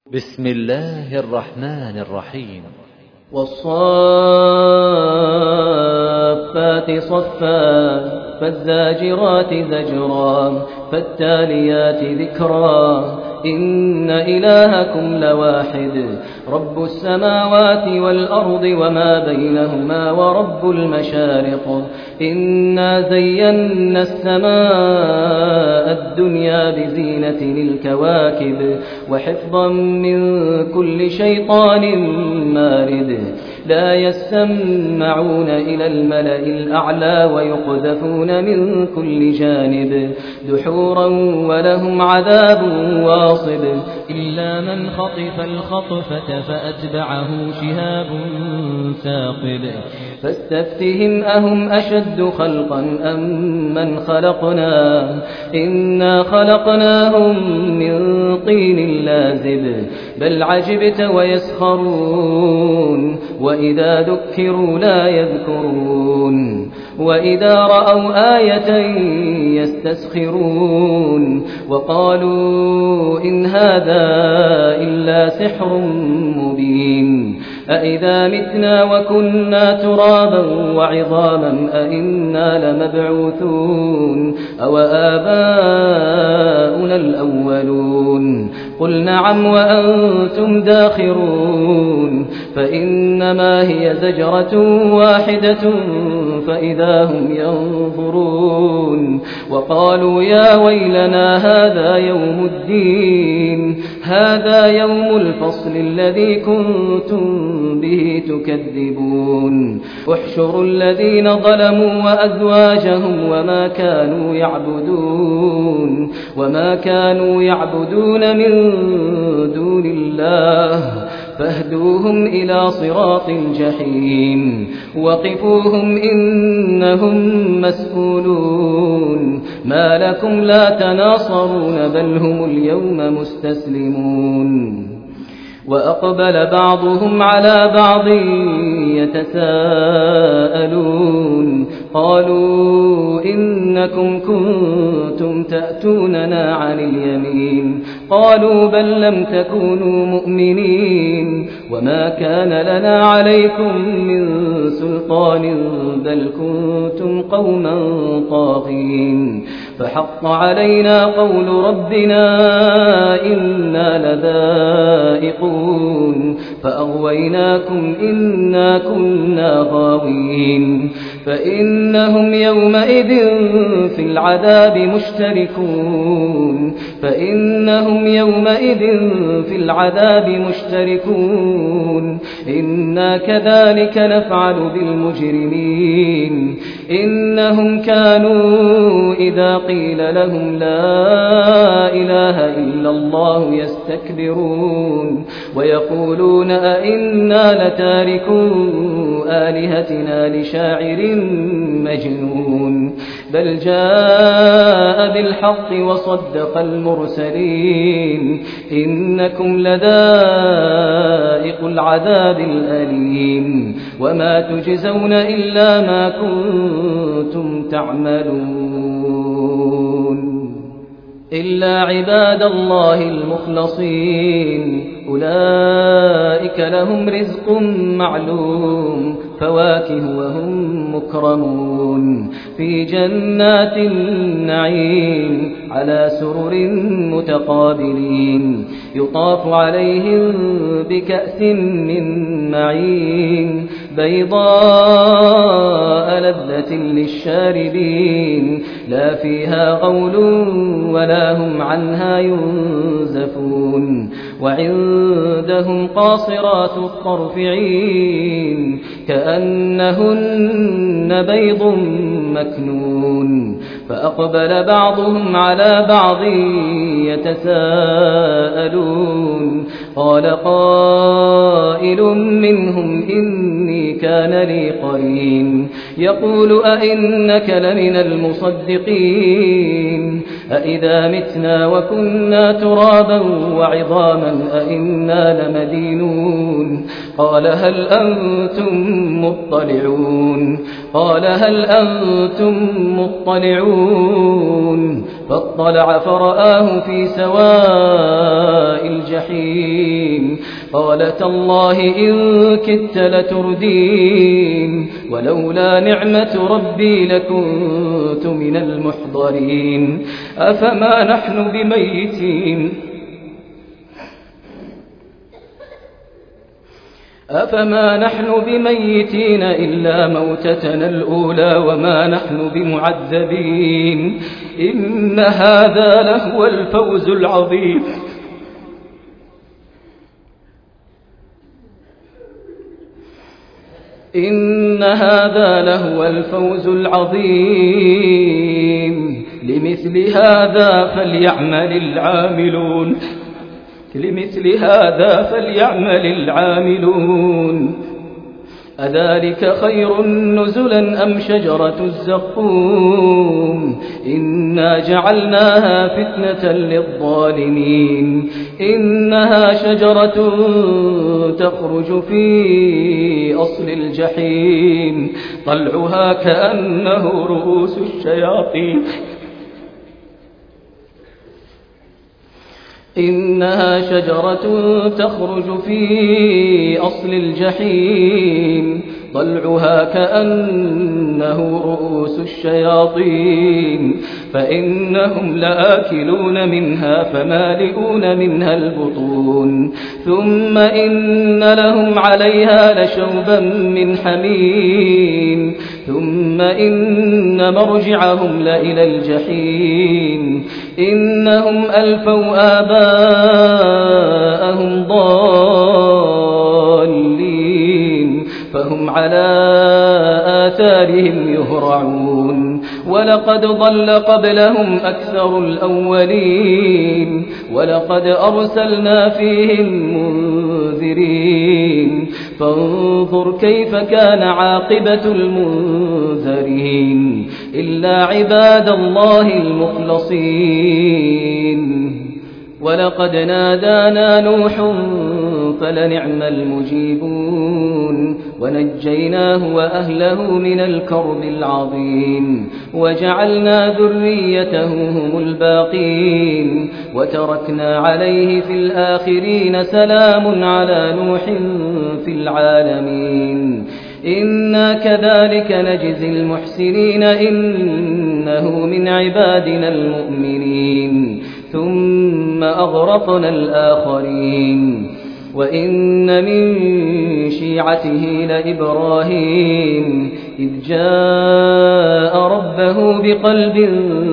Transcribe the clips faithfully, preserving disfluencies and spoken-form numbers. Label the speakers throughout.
Speaker 1: بسم الله الرحمن الرحيم.
Speaker 2: والصافات صفا فالزاجرات زجرا فالتاليات ذكرا إن إلهكم لواحد رب السماوات والأرض وما بينهما ورب المشارق إنا زينا السماء الدنيا بزينة الكواكب وحفظا من كل شيطان مارد لا يسمعون إلى الملأ الأعلى ويقذفون من كل جانب دحورا ولهم عذاب واصب إلا من خطف الخطفة فأتبعه شهاب ثاقب فاستفتهم أهم أشد خلقا أم من خلقنا إنا خلقناهم من طين لازب بل عجبت ويسخرون وإذا ذكروا لا يذكرون وإذا رأوا آية يستسخرون وقالوا إن هذا إلا سحر مبين أإذا متنا وكنا ترابا وعظاما أإنا لمبعوثون أو آباؤنا الأولون قل نعم وأنتم داخرون فإنما هي زجرة واحدة فإذا هم ينظرون وقالوا يا ويلنا هذا يوم الدين هذا يوم الفصل الذي كنتم به تكذبون احشروا الذين ظلموا وأزواجهم وما كانوا يعبدون وما كانوا يعبدون من دون الله فاهدوهم إلى صراط الجحيم وقفوهم إنهم مسؤولون ما لكم لا تناصرون بل هم اليوم مستسلمون وأقبل بعضهم على بعض يتساءلون قالوا إنكم كنتم تأتوننا عن اليمين قالوا بل لم تكونوا مؤمنين وما كان لنا عليكم من سلطان بل كنتم قوما طاغين فحق علينا قول ربنا إنا لذائقون فأغويناكم إنا كنا غاوين فإنهم يومئذ في العذاب مشتركون فإنهم يومئذ في العذاب مشتركون إنا كذلك نفعل بالمجرمين إنهم كانوا إذا قيل لهم لا إله إلا الله يستكبرون ويقولون أئنا لتاركو آلهتنا لشاعر مجنون بل جاء بالحق وصدق المرسلين إنكم لذائق العذاب الأليم وما تجزون إلا ما كنتم تعملون إلا عباد الله المخلصين أولئك لهم رزق معلوم فواكه وهم مكرمون في جنات النعيم على سرر متقابلين يطاف عليهم بكأس من معين بيضاء لذة للشاربين لا فيها غول ولا هم عنها ينزفون وعندهم قاصرات الطرف عين كأنهن بيض مكنون فأقبل بعضهم على بعض يتساءلون قال قائل منهم إني كان لي قرين يقول أئنك لمن المصدقين أئذا متنا وكنا ترابا وعظاما أئنا لمدينون قال هل أنتم مطلعون قال هل أنتم مطلعون فاطلع فرآه في سواء الجحيم الجحيم قال تالله إن كدت لتردين ولولا نعمة ربي لكنت من المحضرين أفما نحن بميتين أفما نحن بميتين إلا موتتنا الأولى وما نحن بمعذبين إن هذا لهو الفوز العظيم إن هذا لهو الفوز العظيم لمثل هذا فليعمل العاملون لمثل هذا فليعمل العاملون أذلك خير نزلا أم شجرة الزقوم إنا جعلناها فتنة للظالمين إنها شجرة تخرج في أصل الجحيم طلعها كأنه رؤوس الشياطين إنها شجرة تخرج في أصل الجحيم طلعها كأنه رؤوس الشياطين فإنهم لآكلون منها فمالئون منها البطون ثم إن لهم عليها لشوبا من حميم ثم إن مرجعهم لإلى الجحيم إنهم ألفوا آباءهم ضالين فهم على آثارهم يهرعون ولقد ضل قبلهم أكثر الأولين ولقد أرسلنا فيهم منذرين فانظر كيف كان عاقبة المنذرين إلا عباد الله المخلصين ولقد نادانا نوح فلنعم المجيبون ونجيناه وأهله من الكرب العظيم وجعلنا ذريته هم الباقين وتركنا عليه في الآخرين سلام على نوح في العالمين إنا كذلك نجزي المحسنين إنه من عبادنا المؤمنين ثم أغرقنا الآخرين وإن من شيعته لإبراهيم إذ جاء ربه بقلب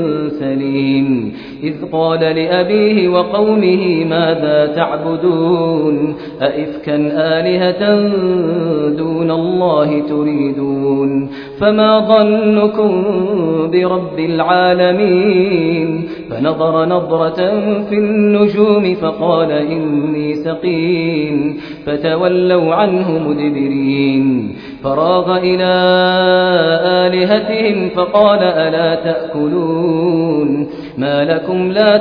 Speaker 2: سليم إذ قال لأبيه وقومه ماذا تعبدون أئفكا آلهة دون الله تريدون فما ظنكم برب العالمين فنظر نظرة في النجوم فقال إني سقيم فتولوا عنه مدبرين فراغ إلى آلهتهم فقال ألا تأكلون ما لكم لا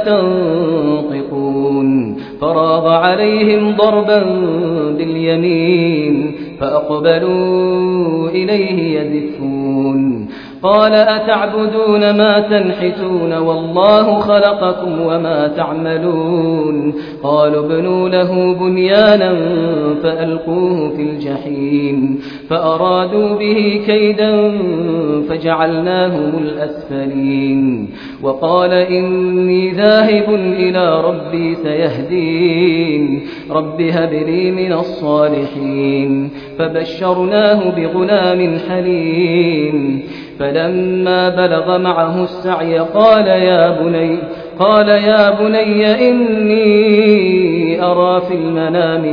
Speaker 2: تنطقون فراغ عليهم ضربا باليمين فأقبلوا إليه يزفون قال أتعبدون ما تنحتون والله خلقكم وما تعملون قالوا ابنوا له بنيانا فألقوه في الجحيم فأرادوا به كيدا فجعلناهم الأسفلين وقال إني ذاهب إلى ربي سيهدين رب هب لي من الصالحين فبشرناه بغلام حليم فلما بلغ معه السعي قال يا بني قال يا بني إني أرى في المنام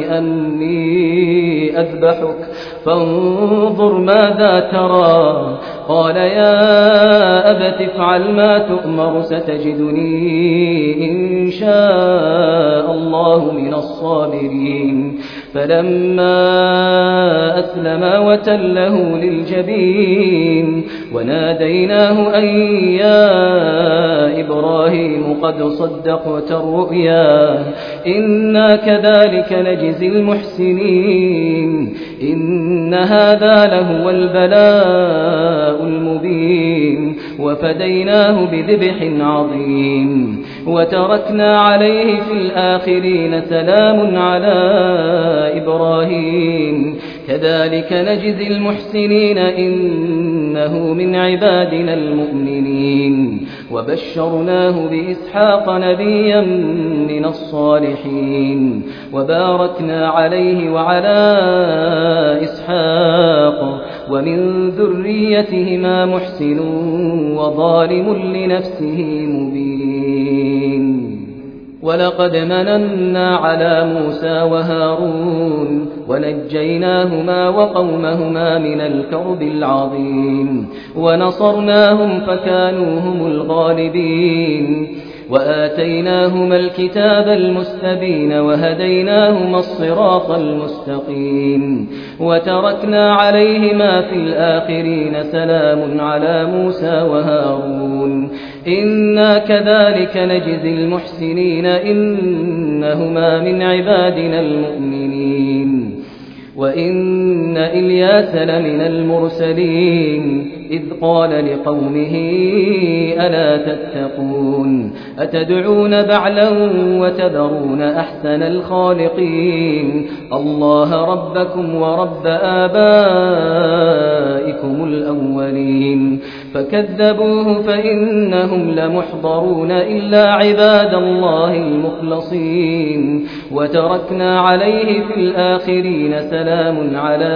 Speaker 2: أني أذبحك فانظر ماذا ترى قال يا أبت افعل ما تؤمر ستجدني إن شاء الله من الصابرين فلما أسلما وتله للجبين وناديناه أن يا إبراهيم قد صدقت الرؤيا إنا كذلك نجزي المحسنين إن هذا لهو البلاء المبين وفديناه بذبح عظيم وتركنا عليه في الآخرين سلام على إبراهيم كذلك نجزي المحسنين إنه من عبادنا المؤمنين وبشرناه بإسحاق نبيا من الصالحين وباركنا عليه وعلى إسحاق ومن ذريتهما محسن وظالم لنفسه مبين ولقد مننا على موسى وهارون ونجيناهما وقومهما من الكرب العظيم ونصرناهم فكانوا هم الغالبين وآتيناهما الكتاب المستبين وهديناهما الصراط المستقيم وتركنا عليهما في الآخرين سلام على موسى وهارون إنا كذلك نجزي المحسنين إنهما من عبادنا المؤمنين وإن إلياس لمن المرسلين إذ قال لقومه ألا تتقون أتدعون بعلا وتذرون أحسن الخالقين الله ربكم ورب آبائكم الأولين فكذبوه فإنهم لمحضرون إلا عباد الله المخلصين وتركنا عليه في الآخرين سلام على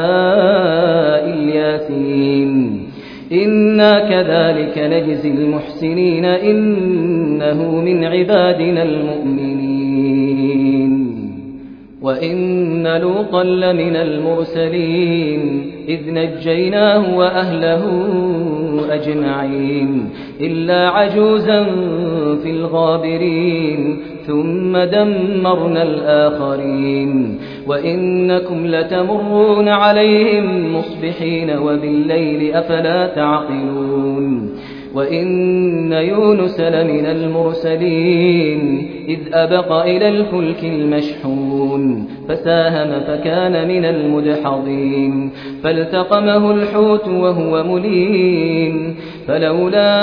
Speaker 2: الياسين إنا كذلك نجزي المحسنين إنه من عبادنا المؤمنين وإن لوطا لمن المرسلين إذ نجيناه وأهله أجمعين إلا عجوزا في الغابرين ثم دمرنا الآخرين وإنكم لتمرون عليهم مصبحين وبالليل أفلا تعقلون وإن يونس لمن المرسلين إذ أبق إلى الفلك المشحون فساهم فكان من المدحضين فالتقمه الحوت وهو مليم فلولا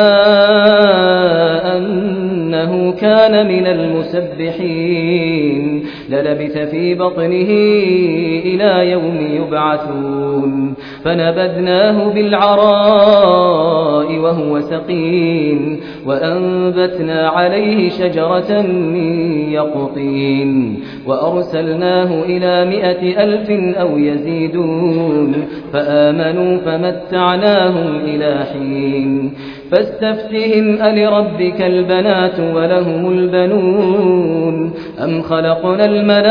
Speaker 2: أنه كان من المسبحين للبث في بطنه إلى يوم يبعثون فنبذناه بالعراء وهو سقيم وأنبتنا عليه شجرة من يقطين وأرسلناه إلى مائة ألف أو يزيدون فآمنوا فمتعناهم إلى حين فاستفتهم ألربك البنات ولهم البنون أم خلقنا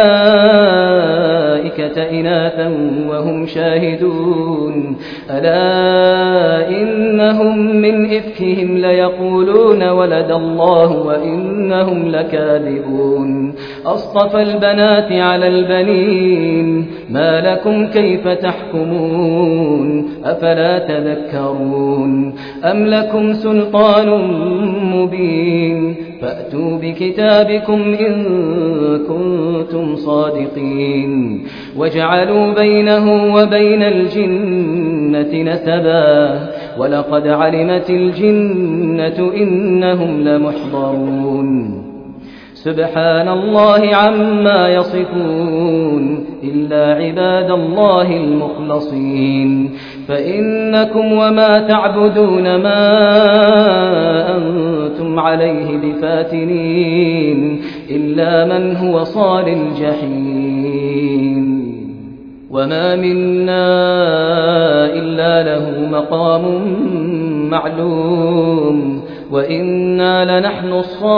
Speaker 2: الملائكة إناثا وهم شاهدون ألا إنهم من إفكهم ليقولون ولد الله وإنهم لكاذبون أصطفى البنات على البنين ما لكم كيف تحكمون أفلا تذكرون أم لكم سلطان مبين فأتوا بكتابكم إن كنتم صادقين وجعلوا بينه وبين الجنة نسبا ولقد علمت الجنة إنهم لمحضرون سبحان الله عما يصفون إلا عباد الله المخلصين فإنكم وما تعبدون ما أنتم عليه بفاتنين إلا من هو صال الجحيم وما منا إلا له مقام معلوم وإنا لنحن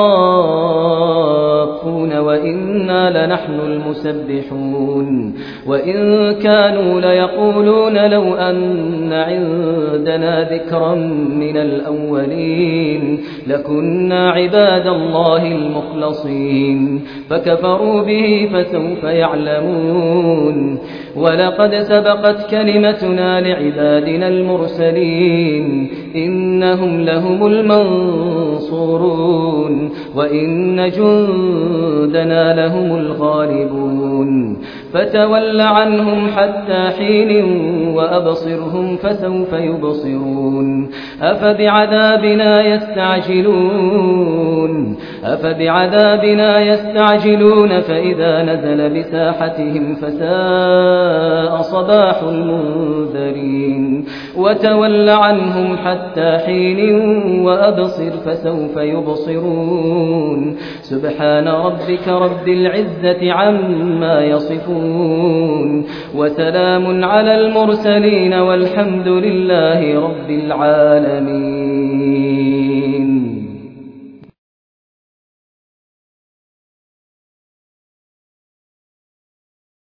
Speaker 2: الصافون وإنا لنحن المسبحون وإن كانوا ليقولون لو أن عندنا ذكرا من الأولين لكنا عباد الله المخلصين فكفروا به فسوف يعلمون ولقد سبقت كلمتنا لعبادنا المرسلين إنهم لهم المنصورون المنصورون وإن جندنا لهم الغالبون فتول عنهم حتى حين وأبصرهم فسوف يبصرون أفبعذابنا يستعجلون أفبعذابنا يستعجلون فإذا نزل بساحتهم فساء صباح المنذرين وتول عنهم حتى حين وأبصر فسوف يبصرون سبحان ربك رب العزة عما يصفون وسلام على المرسلين والحمد لله رب العالمين.